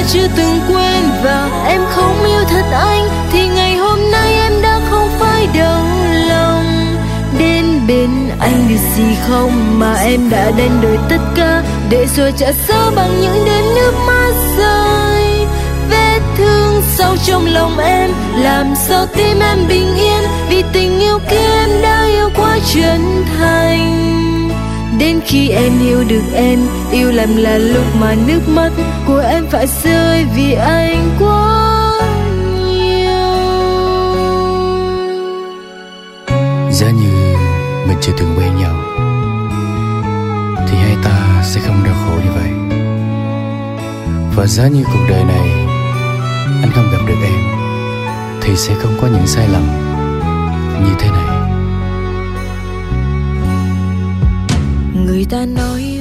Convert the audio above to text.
chưa từng quên và em không yêu thật anh, thì ngày hôm nay em đã không phải đau lòng. Đến bên anh được gì không mà em đã đánh đổi tất cả để rồi trả giá bằng những đêm nước mắt rơi. Vết thương sâu trong lòng em làm sao tim em bình yên, vì tình yêu kia em đã yêu quá chân thành. Đến khi em yêu được em, yêu làm là lúc mà nước mắt của em phải rơi vì anh quá nhiều. Giá như mình chưa từng quen nhau thì hai ta sẽ không đau khổ như vậy. Và giá như cuộc đời này anh không gặp được em thì sẽ không có những sai lầm như thế này. Người ta nói